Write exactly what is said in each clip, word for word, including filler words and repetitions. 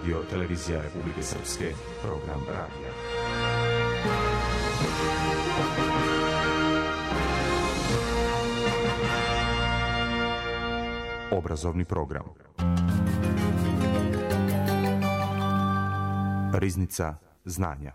Radio Televizija Republike Srpske, program radija. Obrazovni program. Riznica znanja.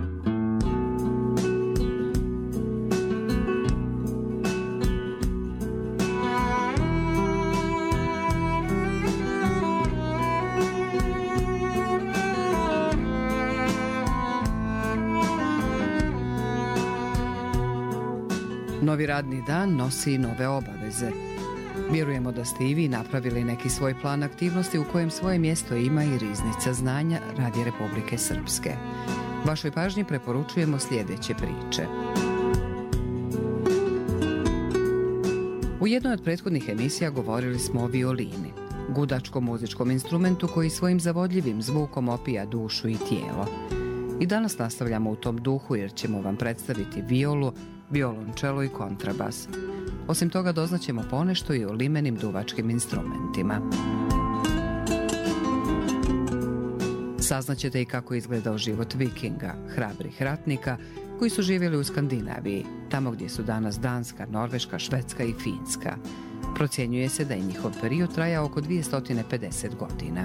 Novi radni dan nosi nove obaveze. Vjerujemo da ste i vi napravili neki svoj plan aktivnosti u kojem svoje mjesto ima i Riznica znanja Radija Republike Srpske. Vašoj pažnji preporučujemo sljedeće priče. U jednoj od prethodnih emisija govorili smo o violini, gudačkom muzičkom instrumentu koji svojim zavodljivim zvukom opija dušu i tijelo. I danas nastavljamo u tom duhu jer ćemo vam predstaviti violu, violončelo i kontrabas. Osim toga doznaćemo ponešto i o limenim duvačkim instrumentima. Saznaćete i kako izgledao život vikinga, hrabrih ratnika koji su živjeli u Skandinaviji, tamo gdje su danas Danska, Norveška, Švedska i Finska. Procjenjuje se da je njihov period trajao oko dvjesto pedeset godina.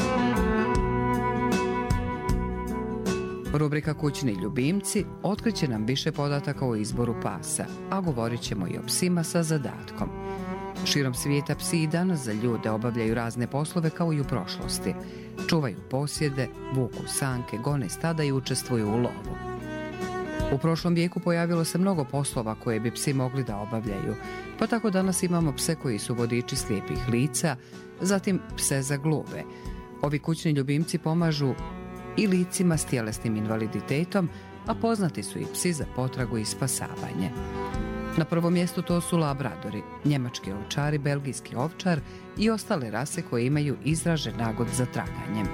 Rubrika Kućni ljubimci otkriće nam više podataka o izboru pasa, a govorit ćemo i o psima sa zadatkom. Širom svijeta psi i danas za ljude obavljaju razne poslove kao i u prošlosti. Čuvaju posjede, vuku sanke, gone stada i učestvuju u lovu. U prošlom vijeku pojavilo se mnogo poslova koje bi psi mogli da obavljaju, pa tako danas imamo pse koji su vodiči slijepih lica, zatim pse za gluve. Ovi kućni ljubimci pomažu i licima s tjelesnim invaliditetom, a poznati su i psi za potragu i spasavanje. Na prvom mjestu to su labradori, njemački ovčari, belgijski ovčar i ostale rase koje imaju izražen nagod za traganjem.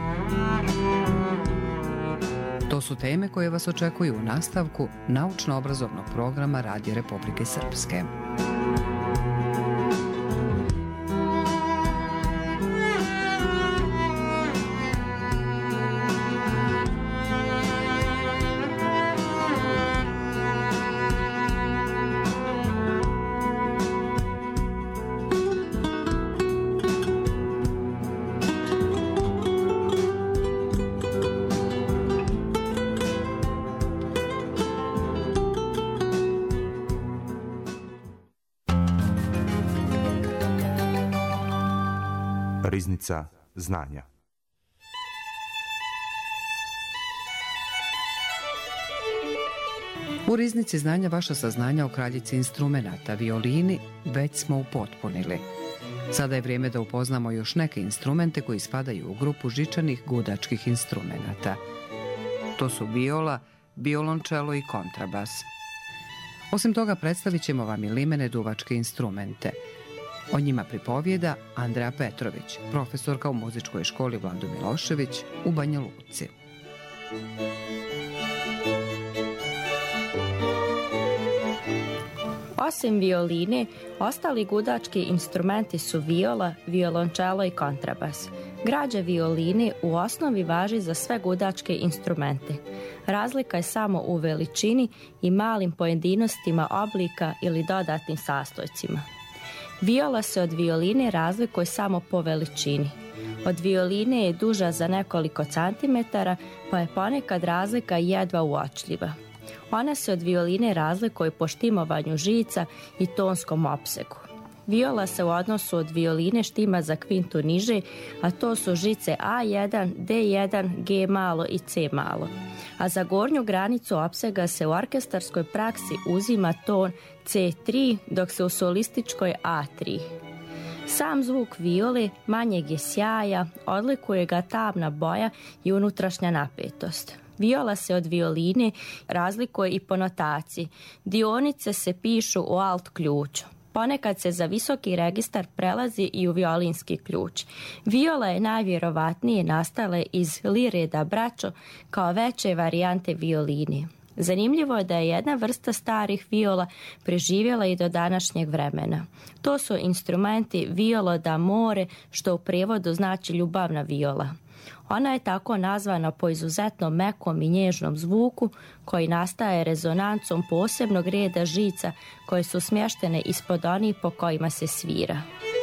To su teme koje vas očekuju u nastavku naučno-obrazovnog programa Radija Republike Srpske. Riznica znanja. U Riznici znanja vaša saznanja o kraljici instrumenata, violini, već smo upotpunili. Sada je vrijeme da upoznamo još neke instrumente koji spadaju u grupu žičanih gudačkih instrumenata. To su viola, violončelo i kontrabas. Osim toga predstavit ćemo vam i limene duvačke instrumente. O njima pripovijeda Andreja Petrović, profesorka u muzičkoj školi Vlado Milošević u Banja Luci. Osim violine, ostali gudački instrumenti su viola, violončelo i kontrabas. Građa violine u osnovi važi za sve gudačke instrumente. Razlika je samo u veličini i malim pojedinostima oblika ili dodatnim sastojcima. Viola se od violine razlikuje samo po veličini. Od violine je duža za nekoliko centimetara, pa je ponekad razlika jedva uočljiva. Ona se od violine razlikuje po štimovanju žica i tonskom opsegu. Viola se u odnosu od violine štima za kvintu niže, a to su žice A jedan, D jedan, G malo i C malo. A za gornju granicu opsega se u orkestarskoj praksi uzima ton C tri, dok se u solističkoj A tri. Sam zvuk viole manjeg je sjaja, odlikuje ga tamna boja i unutrašnja napetost. Viola se od violine razlikuje i po notaciji. Dionice se pišu u alt ključu. Ponekad se za visoki registar prelazi i u violinski ključ. Viola je najvjerovatnije nastala iz lire da braćo kao veće varijante violine. Zanimljivo je da je jedna vrsta starih viola preživjela i do današnjeg vremena. To su instrumenti violo da more, što u prijevodu znači ljubavna viola. Ona je tako nazvana po izuzetno mekom i nježnom zvuku koji nastaje rezonancom posebnog reda žica koje su smještene ispod onih po kojima se svira.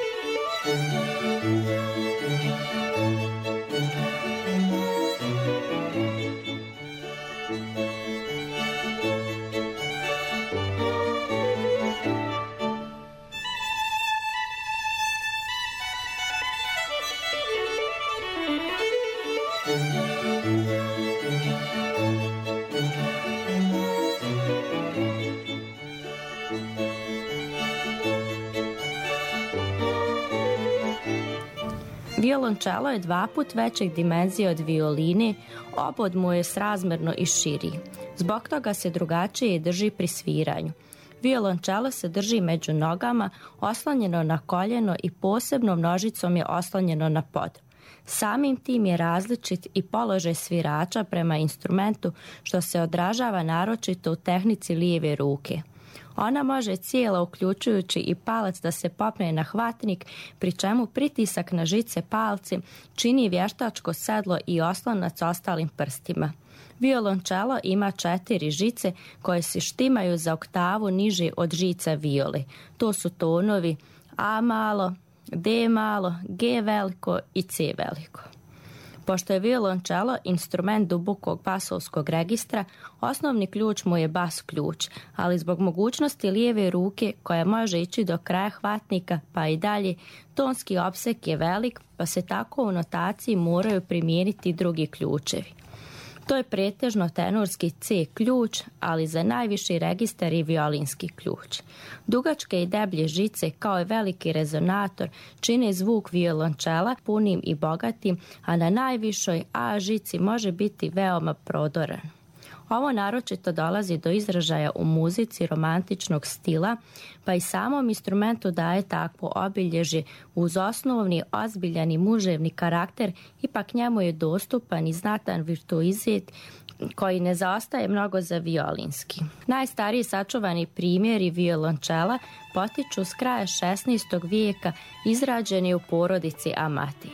Violončelo je dva put većeg dimenzije od violine, obod mu je srazmjerno i širi. Zbog toga se drugačije drži pri sviranju. Violončelo se drži među nogama, oslonjeno na koljeno i posebnom nožicom je oslonjeno na pod. Samim tim je različit i položaj svirača prema instrumentu, što se odražava naročito u tehnici lijeve ruke. Ona može cijela, uključujući i palac, da se popne na hvatnik, pri čemu pritisak na žice palci čini vještačko sedlo i oslonac ostalim prstima. Violončelo ima četiri žice koje se štimaju za oktavu niže od žica viole. To su tonovi A malo, D malo, G veliko i C veliko. Pošto je violončelo instrument dubokog basovskog registra, osnovni ključ mu je bas ključ, ali zbog mogućnosti lijeve ruke koja može ići do kraja hvatnika pa i dalje, tonski opseg je velik, pa se tako u notaciji moraju primijeniti drugi ključevi. To je pretežno tenorski C ključ, ali za najviši registar i violinski ključ. Dugačke i deblje žice kao i veliki rezonator čine zvuk violončela punim i bogatim, a na najvišoj A žici može biti veoma prodoran. Ovo naročito dolazi do izražaja u muzici romantičnog stila, pa i samom instrumentu daje takvo obilježje uz osnovni ozbiljani muževni karakter, ipak njemu je dostupan i znatan virtuizitet koji ne zaostaje mnogo za violinski. Najstariji sačuvani primjeri violončela potiču s kraja šesnaestog vijeka, izrađeni u porodici Amati.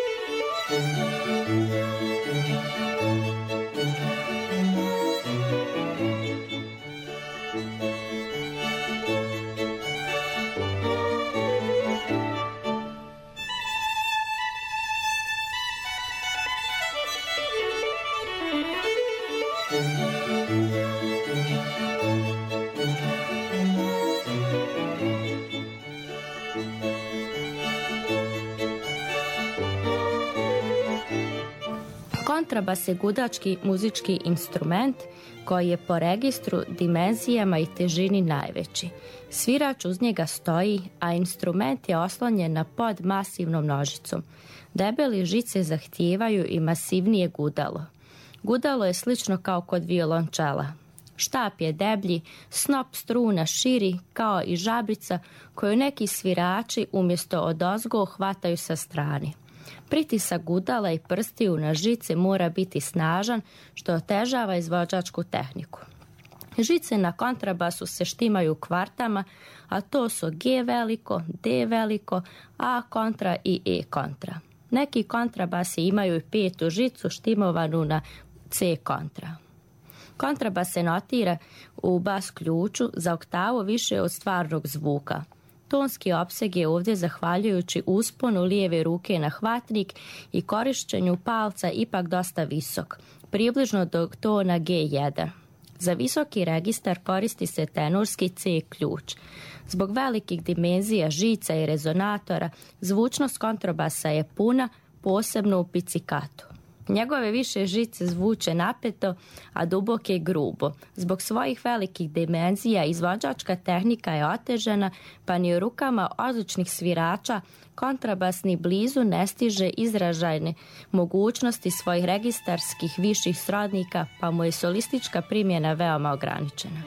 Kontrabas je gudački muzički instrument koji je po registru, dimenzijama i težini najveći. Svirač uz njega stoji, a instrument je oslonjen na pod masivnom nožicom. Debeli žice zahtijevaju i masivnije gudalo. Gudalo je slično kao kod violončela. Štap je deblji, snop struna širi kao i žabica koju neki svirači umjesto odozgo hvataju sa strane. Pritisak gudala i prstiju na žice mora biti snažan, što otežava izvođačku tehniku. Žice na kontrabasu se štimaju kvartama, a to su G veliko, D veliko, A kontra i E kontra. Neki kontrabasi imaju i petu žicu štimovanu na C kontra. Kontrabas se notira u bas ključu za oktavu više od stvarnog zvuka. Tonski opseg je ovdje zahvaljujući usponu lijeve ruke na hvatnik i korištenju palca ipak dosta visok, približno do tona G jedan. Za visoki registar koristi se tenorski C ključ. Zbog velikih dimenzija žica i rezonatora, zvučnost kontrabasa je puna, posebno u picikatu. Njegove više žice zvuče napeto, a duboke grubo. Zbog svojih velikih dimenzija izvođačka tehnika je otežana, pa ni u rukama odličnih svirača kontrabas ni blizu ne stiže izražajne mogućnosti svojih registarskih viših srodnika, pa mu je solistička primjena veoma ograničena.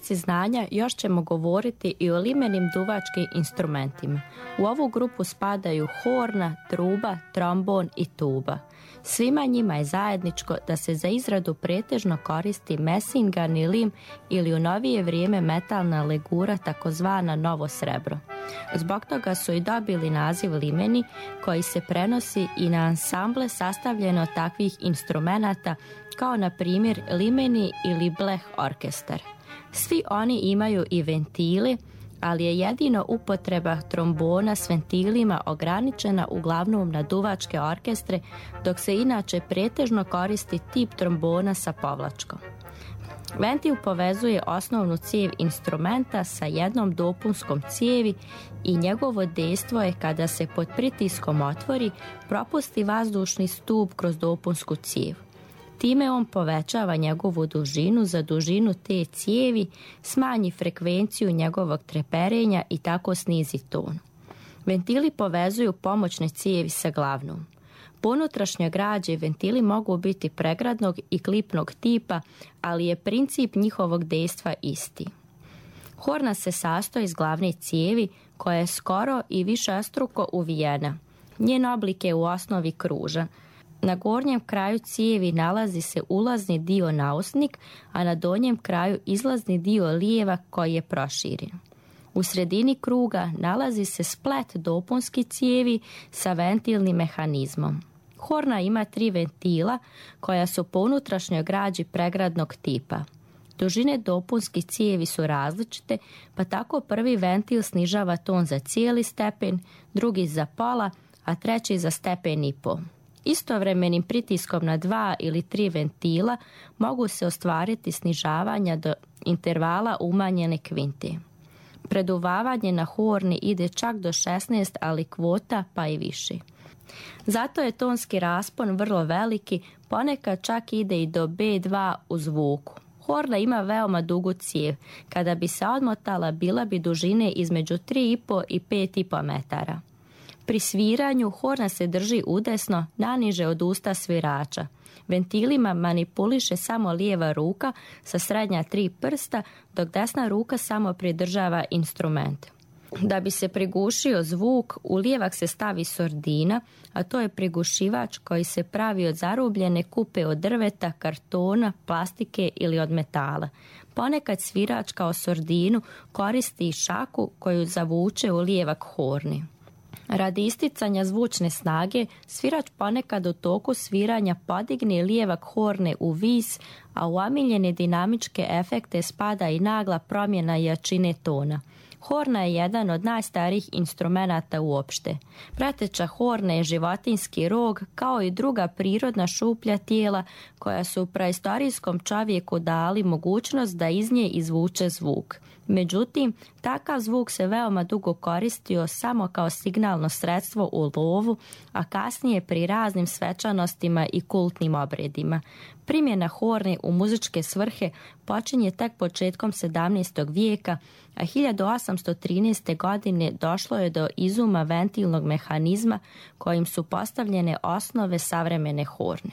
rubrici znanja još ćemo govoriti i o limenim duvačkim instrumentima. U ovu grupu spadaju horna, truba, trombon i tuba. Svima njima je zajedničko da se za izradu pretežno koristi mesingani lim ili u novije vrijeme metalna legura, takozvana novo srebro. Zbog toga su i dobili naziv limeni, koji se prenosi i na ansamble sastavljene od takvih instrumenata, kao na primjer limeni ili bleh orkestar. Svi oni imaju i ventili, ali je jedino upotreba trombona s ventilima ograničena uglavnom na duvačke orkestre, dok se inače pretežno koristi tip trombona sa povlačkom. Ventil povezuje osnovnu cijev instrumenta sa jednom dopunskom cijevi i njegovo dejstvo je kada se pod pritiskom otvori, propusti vazdušni stup kroz dopunsku cijev. Time on povećava njegovu dužinu za dužinu te cijevi, smanji frekvenciju njegovog treperenja i tako snizi ton. Ventili povezuju pomoćne cijevi sa glavnom. Po unutrašnjoj građi ventili mogu biti pregradnog i klipnog tipa, ali je princip njihovog dejstva isti. Horna se sastoji iz glavne cijevi koja je skoro i višestruko uvijena. Njen oblik je u osnovi kružan. Na gornjem kraju cijevi nalazi se ulazni dio nausnik, a na donjem kraju izlazni dio lijeva koji je proširen. U sredini kruga nalazi se splet dopunski cijevi sa ventilnim mehanizmom. Horna ima tri ventila koja su po unutrašnjoj građi pregradnog tipa. Dužine dopunskih cijevi su različite, pa tako prvi ventil snižava ton za cijeli stepen, drugi za pola, a treći za stepen i po. Istovremenim pritiskom na dva ili tri ventila mogu se ostvariti snižavanja do intervala umanjene kvinte. Preduvavanje na horni ide čak do šesnaest alikvota pa i više. Zato je tonski raspon vrlo veliki, ponekad čak ide i do be dva u zvuku. Horna ima veoma dugu cijev. Kada bi se odmotala, bila bi dužine između tri i po i pet i po metara. Pri sviranju horna se drži udesno, naniže od usta svirača. Ventilima manipuliše samo lijeva ruka sa srednja tri prsta, dok desna ruka samo pridržava instrument. Da bi se prigušio zvuk, u lijevak se stavi sordina, a to je prigušivač koji se pravi od zarubljene kupe od drveta, kartona, plastike ili od metala. Ponekad svirač kao sordinu koristi šaku koju zavuče u lijevak horni. Radi isticanja zvučne snage, svirač ponekad u toku sviranja podigne lijevak horne u vis, a u omiljene dinamičke efekte spada i nagla promjena jačine tona. Horna je jedan od najstarijih instrumenata uopšte. Prateća horne je životinjski rog, kao i druga prirodna šuplja tijela koja su praistorijskom čovjeku dali mogućnost da iz nje izvuče zvuk. Međutim, takav zvuk se veoma dugo koristio samo kao signalno sredstvo u lovu, a kasnije pri raznim svečanostima i kultnim obredima. Primjena horne u muzičke svrhe počinje tek početkom sedamnaestog vijeka, a hiljadu osamsto trinaeste. godine došlo je do izuma ventilnog mehanizma kojim su postavljene osnove savremene horne.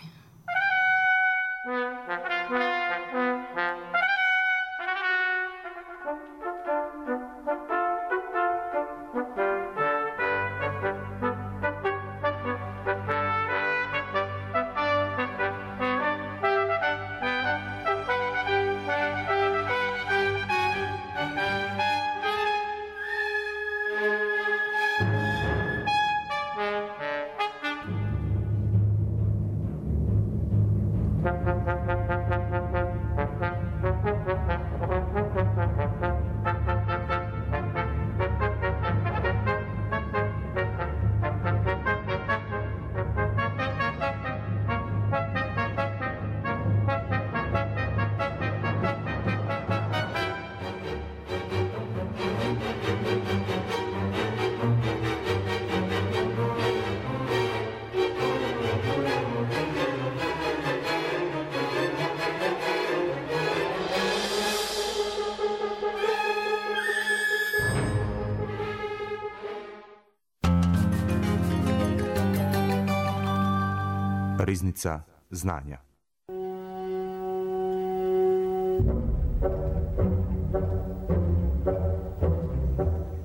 Riznica znanja.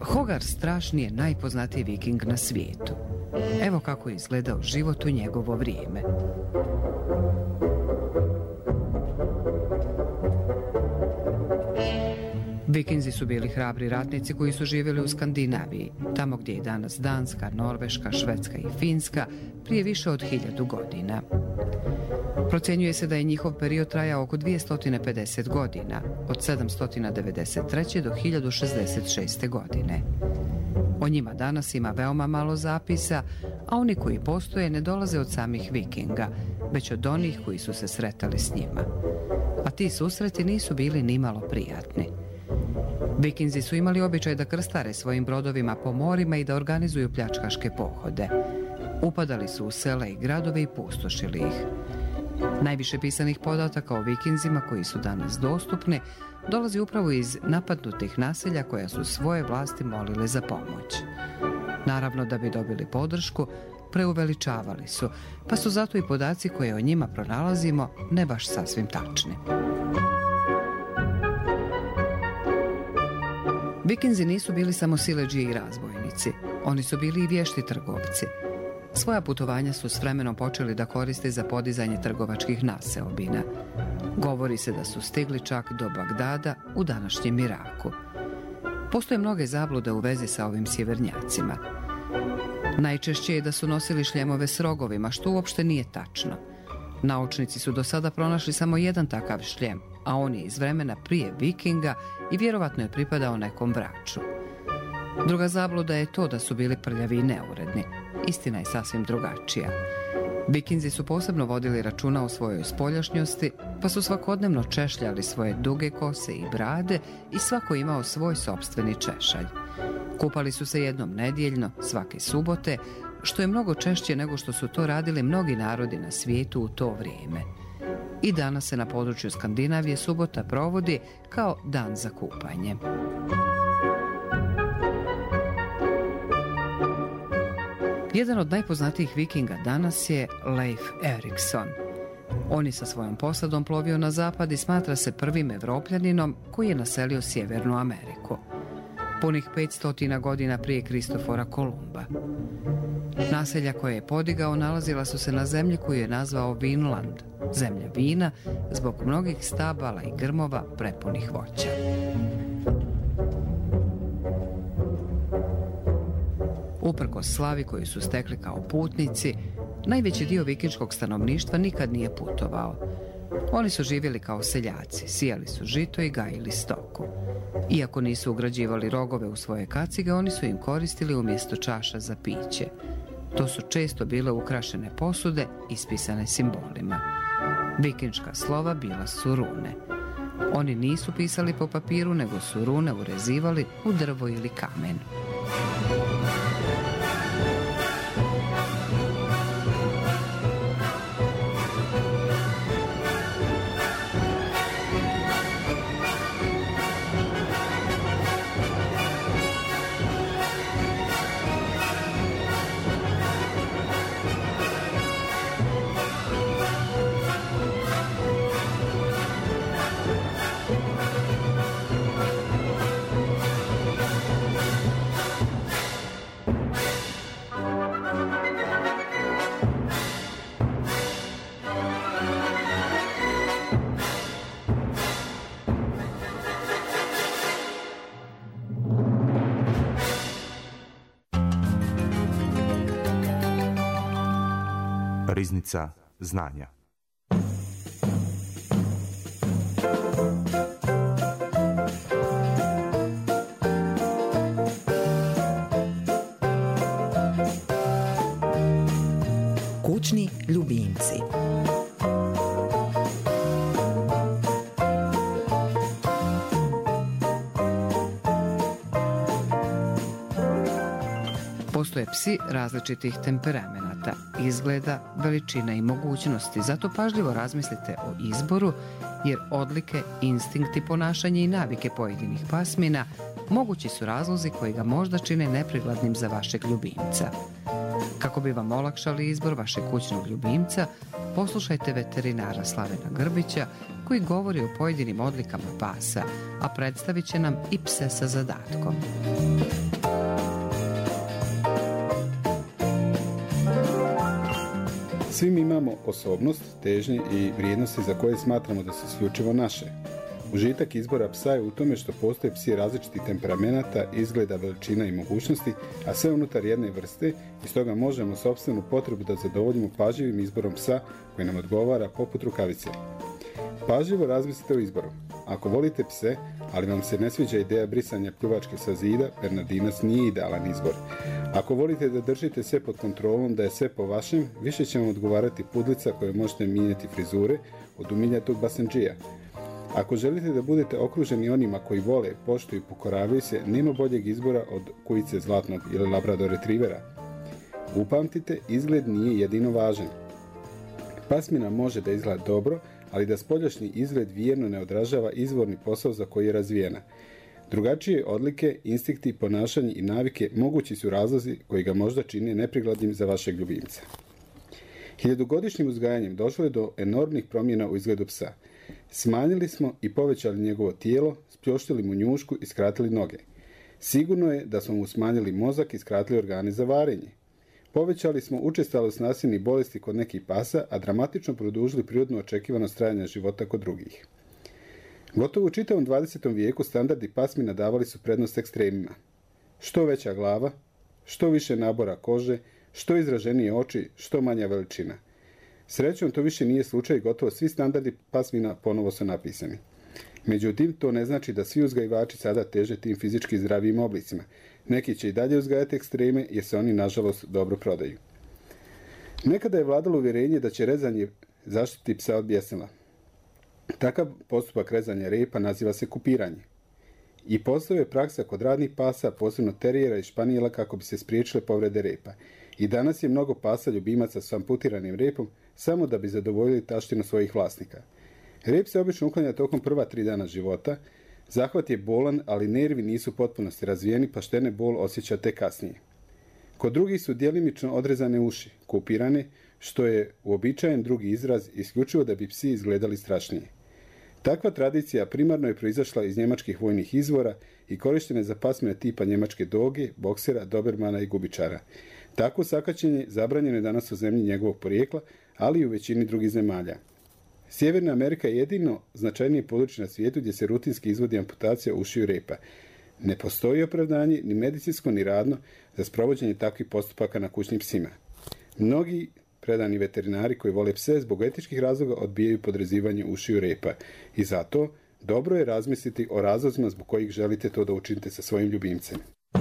Hogar Strašni je najpoznatiji viking na svijetu. Evo kako je izgledao život u njegovo vrijeme. Vikinzi su bili hrabri ratnici koji su živjeli u Skandinaviji, tamo gdje je danas Danska, Norveška, Švedska i Finska, prije više od hiljadu godina. Procjenjuje se da je njihov period trajao oko dvjesto pedeset godina, od sedamsto devedeset treće do hiljadu šezdeset šeste. godine. O njima danas ima veoma malo zapisa, a oni koji postoje ne dolaze od samih vikinga, već od onih koji su se sretali s njima. A ti susreti nisu bili nimalo prijatni. Vikinzi su imali običaj da krstare svojim brodovima po morima i da organizuju pljačkaške pohode. Upadali su u sela i gradove i pustošili ih. Najviše pisanih podataka o vikinzima koji su danas dostupni dolazi upravo iz napadnutih naselja koja su svoje vlasti molile za pomoć. Naravno, da bi dobili podršku, preuveličavali su, pa su zato i podaci koje o njima pronalazimo ne baš sasvim tačni. Vikinzi nisu bili samo siledžije i razbojnici, oni su bili i vješti trgovci. Svoja putovanja su s vremenom počeli da koriste za podizanje trgovačkih naseobina. Govori se da su stigli čak do Bagdada u današnjem Iraku. Postoje mnoge zablude u vezi sa ovim sjevernjacima. Najčešće je da su nosili šljemove s rogovima, što uopšte nije tačno. Naučnici su do sada pronašli samo jedan takav šljem, a on je iz vremena prije vikinga i vjerovatno je pripadao nekom vraču. Druga zabluda je to da su bili prljavi i neuredni. Istina je sasvim drugačija. Vikinzi su posebno vodili računa o svojoj spoljašnjosti, pa su svakodnevno češljali svoje duge kose i brade i svako imao svoj sopstveni češalj. Kupali su se jednom nedjeljno, svake subote, što je mnogo češće nego što su to radili mnogi narodi na svijetu u to vrijeme. I danas se na području Skandinavije subota provodi kao dan za kupanje. Jedan od najpoznatijih vikinga danas je Leif Erikson. On je sa svojom posadom plovio na zapad i smatra se prvim Evropljaninom koji je naselio Sjevernu Ameriku. Punih petsto godina prije Kristofora Kolumba. Naselja koje je podigao nalazila su se na zemlji koju je nazvao Vinland, zemlja vina, zbog mnogih stabala i grmova prepunih voća. Uprkos slavi koju su stekli kao putnici, najveći dio vikinškog stanovništva nikad nije putovao. Oni su živjeli kao seljaci, sijali su žito i gajili stoku. Iako nisu ugrađivali rogove u svoje kacige, oni su im koristili umjesto čaša za piće. To su često bile ukrašene posude ispisane simbolima. Vikinška slova bila su rune. Oni nisu pisali po papiru, nego su rune urezivali u drvo ili kamen. Riznica znanja. Kućni ljubimci. Postoje psi različitih temperamenata, izgleda, veličina i mogućnosti, zato pažljivo razmislite o izboru, jer odlike, instinkti, ponašanje i navike pojedinih pasmina mogući su razlozi koji ga možda čine neprikladnim za vašeg ljubimca. Kako bi vam olakšali izbor vašeg kućnog ljubimca, poslušajte veterinara Slavena Grbića koji govori o pojedinim odlikama pasa, a predstavit će nam i pse sa zadatkom. Svi mi imamo osobnost, težnje i vrijednosti za koje smatramo da su isključivo naše. Užitak izbora psa je u tome što postoje psi različitih temperamenata, izgleda, veličina i mogućnosti, a sve unutar jedne vrste i stoga možemo sopstvenu potrebu da zadovoljimo pažljivim izborom psa koji nam odgovara poput rukavice. Pažljivo razmislite o izboru. Ako volite pse, ali vam se ne sviđa ideja brisanja pljuvačke sa zida, Bernardinac nije idealan izbor. Ako volite da držite sve pod kontrolom, da je sve po vašem, više će vam odgovarati pudlica koje možete mijenjati frizure od umiljatog basendžija. Ako želite da budete okruženi onima koji vole, poštuju i pokoravaju se, nema boljeg izbora od kujice zlatnog ili labrador retrivera. Upamtite, izgled nije jedino važan. Pasmina može da izgleda dobro, ali da spoljašnji izgled vjerno ne odražava izvorni posao za koji je razvijena. Drugačije odlike, instinkti, ponašanje i navike mogući su razlozi koji ga možda čine neprikladnim za vašeg ljubimca. Hiljadugodišnjim uzgajanjem došlo je do enormnih promjena u izgledu psa. Smanjili smo i povećali njegovo tijelo, spljoštili mu njušku i skratili noge. Sigurno je da smo mu smanjili mozak i skratili organe za varenje. Povećali smo učestalost nasilnih bolesti kod nekih pasa, a dramatično produžili prirodno očekivanost trajanja života kod drugih. Gotovo u čitavom dvadesetom vijeku standardi pasmina davali su prednost ekstremima. Što veća glava, što više nabora kože, što izraženije oči, što manja veličina. Srećom, to više nije slučaj i gotovo svi standardi pasmina ponovo su napisani. Međutim, to ne znači da svi uzgajivači sada teže tim fizički zdravijim oblicima. Neki će i dalje uzgajati ekstreme jer se oni, nažalost, dobro prodaju. Nekada je vladalo uvjerenje da će rezanje zaštiti psa od bjesnila. Takav postupak rezanja repa naziva se kupiranje. I postoje praksa kod radnih pasa, posebno terijera i španijela, kako bi se spriječile povrede repa. I danas je mnogo pasa ljubimaca s amputiranim repom samo da bi zadovoljili taštinu svojih vlasnika. Rep se obično uklanja tokom prva tri dana života. Zahvat je bolan, ali nervi nisu u potpunosti razvijeni, pa štene bol osjeća tek kasnije. Kod drugih su djelimično odrezane uši, kupirane, što je uobičajen drugi izraz isključivo da bi psi izgledali strašnije. Takva tradicija primarno je proizašla iz njemačkih vojnih izvora i korištena je za pasmine tipa njemačke doge, boksera, dobermana i gubičara. Takvo sakaćenje zabranjeno je danas u zemlji njegovog porijekla, ali i u većini drugih zemalja. Sjeverna Amerika je jedino značajnije područje na svijetu gdje se rutinski izvodi amputacija ušiju repa. Ne postoji opravdanje, ni medicinsko, ni radno, za sprovođenje takvih postupaka na kućnim psima. Mnogi predani veterinari koji vole pse zbog etičkih razloga odbijaju podrezivanje ušiju repa. I zato dobro je razmisliti o razlozima zbog kojih želite to da učinite sa svojim ljubimcem.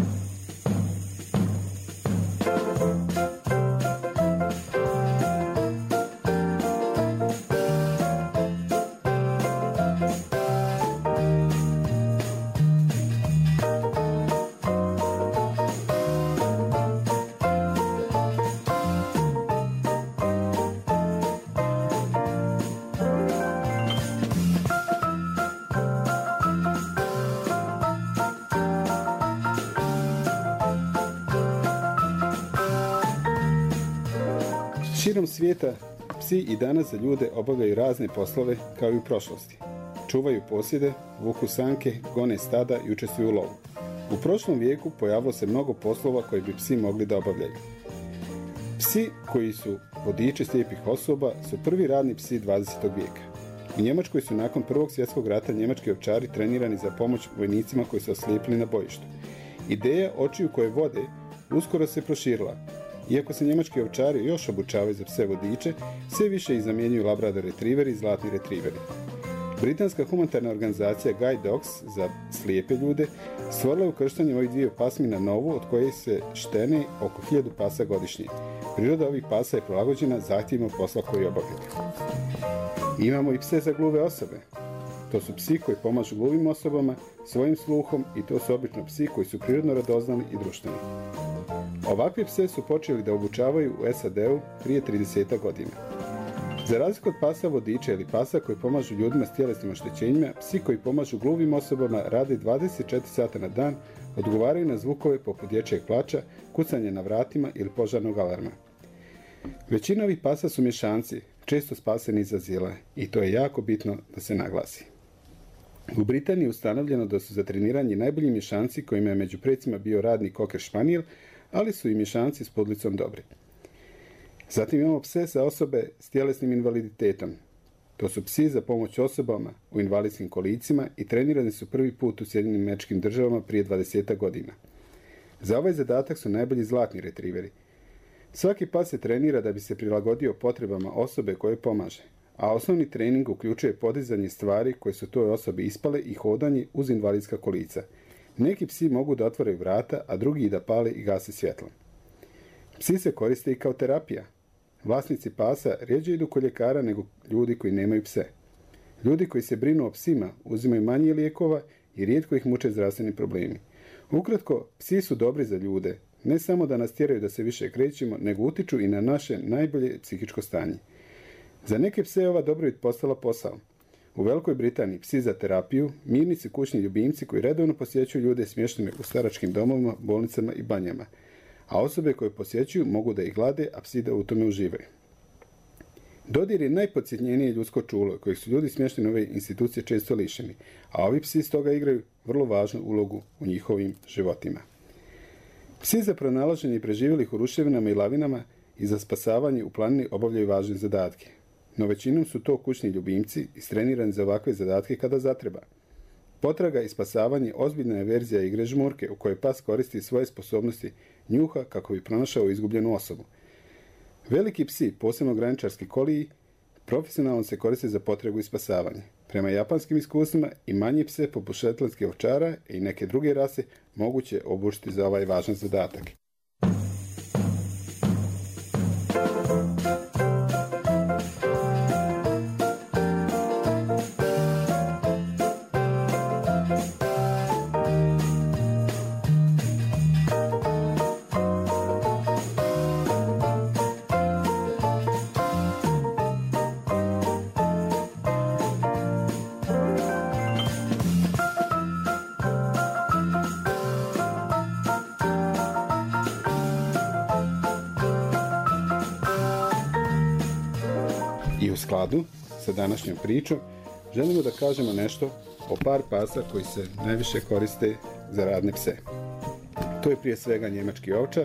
Širom svijeta psi i danas za ljude obavljaju razne poslove kao i u prošlosti. Čuvaju posjede, vuku sanke, gone stada i učestvuju u lovu. U prošlom vijeku pojavilo se mnogo poslova koje bi psi mogli da obavljaju. Psi koji su vodiči slijepih osoba su prvi radni psi dvadesetog vijeka. U Njemačkoj su nakon Prvog svjetskog rata njemački ovčari trenirani za pomoć vojnicima koji su oslijepili na bojištu. Ideja očiju koje vode uskoro se proširila. Iako se njemački ovčari još obučavaju za pse vodiče, sve više ih zamjenjuju labrador retriveri i zlatni retriveri. Britanska humanitarna organizacija Guide Dogs za slijepe ljude stvorila je ukrštanjem ovih dviju pasmina novu od koje se štene oko hiljadu pasa godišnje. Priroda ovih pasa je prilagođena zahtjevima posla koji obavljaju. Imamo i pse za gluve osobe. To su psi koji pomažu gluvim osobama svojim sluhom i to su obično psi koji su prirodno radoznali i društveni. Ovakve pse su počeli da obučavaju u S A D-u prije trideset godina. Za razliku od pasa vodiča ili pasa koji pomažu ljudima s tjelesnim oštećenjima, psi koji pomažu gluvim osobama rade dvadeset četiri sata na dan, odgovaraju na zvukove poput dječjeg plača, kucanja na vratima ili požarnog alarma. Većina ovih pasa su mješanci, često spaseni iz azila, i to je jako bitno da se naglasi. U Britaniji je ustanovljeno da su za treniranje najbolji mješanci kojima je među precima bio radni koker španijel, ali su i mješanci s pudlicom dobri. Zatim imamo pse za osobe s tjelesnim invaliditetom. To su psi za pomoć osobama u invalidskim kolicima i trenirani su prvi put u Sjedinjenim Američkim Državama prije dvadesetak godina. Za ovaj zadatak su najbolji zlatni retriveri. Svaki pas se trenira da bi se prilagodio potrebama osobe koje pomaže, a osnovni trening uključuje podizanje stvari koje su toj osobi ispale i hodanje uz invalidska kolica. Neki psi mogu da otvore vrata, a drugi da pale i gase svjetlo. Psi se koriste i kao terapija. Vlasnici pasa rjeđe idu kod ljekara nego ljudi koji nemaju pse. Ljudi koji se brinu o psima uzimaju manje lijekova i rijetko ih muče zdravstveni problemi. Ukratko, psi su dobri za ljude, ne samo da nas tjeraju da se više krećemo, nego utiču i na naše najbolje psihičko stanje. Za neke pse je ova dobrobit postala posao. U Velikoj Britaniji psi za terapiju, mirnici kućni ljubimci koji redovno posjećuju ljude smještene u staračkim domovima, bolnicama i banjama, a osobe koje posjećuju mogu da ih glade, a psi da u tome uživaju. Dodir je najpodsjetnjenije ljudsko čulo kojeg su ljudi smješteni u ove institucije često lišeni, a ovi psi stoga igraju vrlo važnu ulogu u njihovim životima. Psi za pronalaženje preživjelih u ruševinama i lavinama i za spasavanje u planini obavljaju važne zadatke. No većinom su to kućni ljubimci istrenirani za ovakve zadatke kada zatreba. Potraga i spasavanje ozbiljna je verzija igre žmurke u kojoj pas koristi svoje sposobnosti njuha kako bi pronašao izgubljenu osobu. Veliki psi, posebno graničarski koliji, profesionalno se koriste za potragu i spasavanje. Prema japanskim iskustvima i manji pse poput šetlanskih ovčara i neke druge rase moguće obučiti za ovaj važan zadatak. I u skladu sa današnjom pričom želimo da kažemo nešto o par pasa koji se najviše koriste za radne pse. To je prije svega njemački ovčar,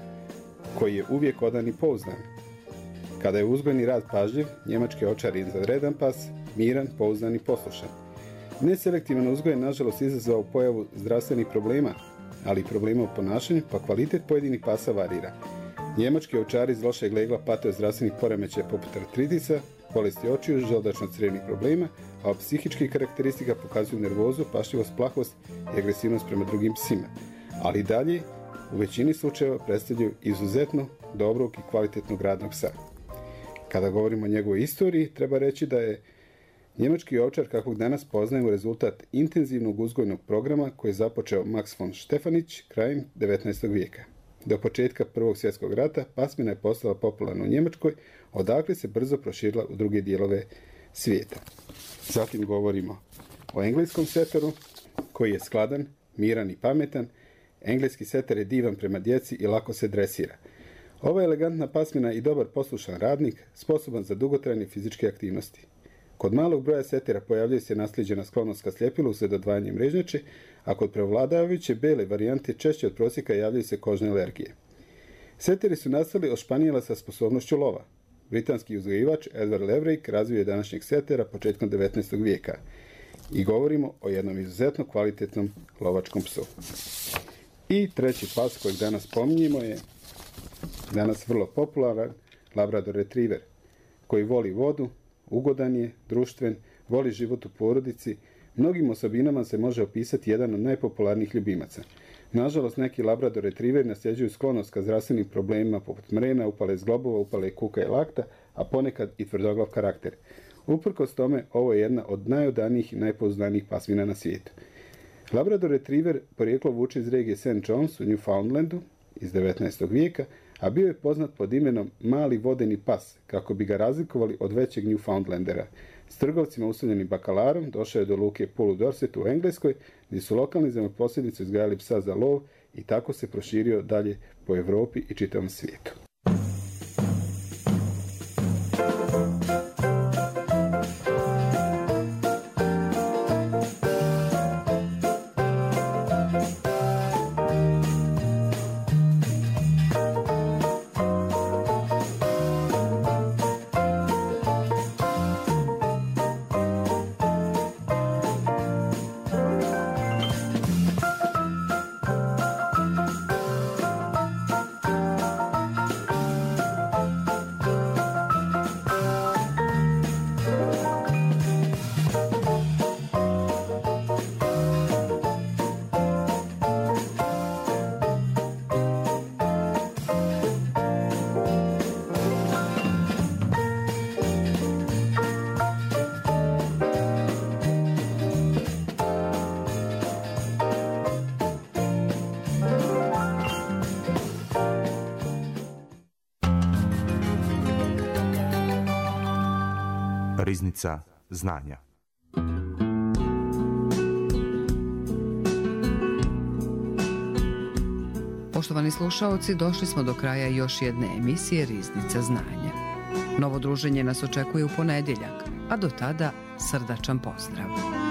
koji je uvijek odan i pouzdan. Kada je uzgojni rad pažljiv, njemački ovčar je izvanredan pas, miran, pouzdan i poslušan. Neselektivan uzgoj je nažalost izazvao pojavu zdravstvenih problema, ali i problema u ponašanju, pa kvalitet pojedinih pasa varira. Njemački ovčari iz lošeg legla pate od zdravstvenih poremećaja poput artritisa, bolesti očiju, želudačno-crijevnih problema, a od psihičkih karakteristika pokazuju nervozu, pašljivost, plahost i agresivnost prema drugim psima. Ali i dalje, u većini slučajeva predstavljaju izuzetno dobrog i kvalitetnog radnog psa. Kada govorimo o njegovoj istoriji, treba reći da je njemački ovčar, kakvog danas poznajemo, rezultat intenzivnog uzgojnog programa koji je započeo Max von Stefanić krajem devetnaestog vijeka. Do početka Prvog svjetskog rata pasmina je postala popularna u Njemačkoj, odakle se brzo proširila u druge dijelove svijeta. Zatim govorimo o engleskom seteru, koji je skladan, miran i pametan. Engleski seter je divan prema djeci i lako se dresira. Ova elegantna pasmina i dobar poslušan radnik, sposoban za dugotrajne fizičke aktivnosti. Kod malog broja setera pojavljuje se naslijeđena sklonost ka sljepilu uslijed odvajanja mrežnjače, a kod prevladavajuće bele varijante češće od prosjeka javljaju se kožne alergije. Seteri su nastali od španijela sa sposobnošću lova. Britanski uzgajivač Edward Leverrick razvio je današnjeg setera početkom devetnaestog vijeka. I govorimo o jednom izuzetno kvalitetnom lovačkom psu. I treći pas kojeg danas spominjemo je danas vrlo popularan Labrador Retriever, koji voli vodu, ugodan je, društven, voli život u porodici. Mnogim osobinama se može opisati jedan od najpopularnijih ljubimaca. Nažalost, neki Labrador Retriever nasljeđuju sklonost ka zdravstvenim problemima poput mrena, upale zglobova, upale kuka i lakta, a ponekad i tvrdoglav karakter. Uprkos tome, ovo je jedna od najodanijih i najpouzdanijih pasmina na svijetu. Labrador Retriever porijeklo vuče iz regije Saint John's u Newfoundlandu iz devetnaestog vijeka, a bio je poznat pod imenom mali vodeni pas, kako bi ga razlikovali od većeg Newfoundlandera. S trgovcima useljenim bakalarom došao je do luke Poole u Dorsetu u Engleskoj, gdje su lokalni zemljoposjednici uzgajali psa za lov i tako se proširio dalje po Europi i čitavom svijetu. Riznica znanja. Poštovani slušaoci, došli smo do kraja još jedne emisije Riznica znanja. Novo druženje nas očekuje u ponedjeljak, a do tada srdačan pozdrav.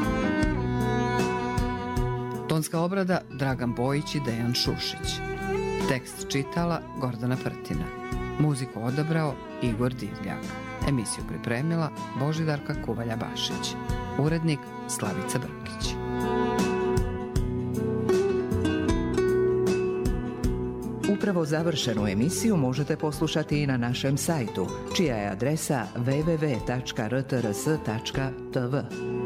Tonska obrada Dragan Bojić i Dejan Šušić. Tekst čitala Gordana Prtina. Muziku odabrao Igor Divljak. Emisiju pripremila Božidarka Kuvalja-Bašić. Urednik Slavica Brkić. Upravo završenu emisiju možete poslušati i na našem sajtu, čija je adresa w w w tačka r t r s tačka t v.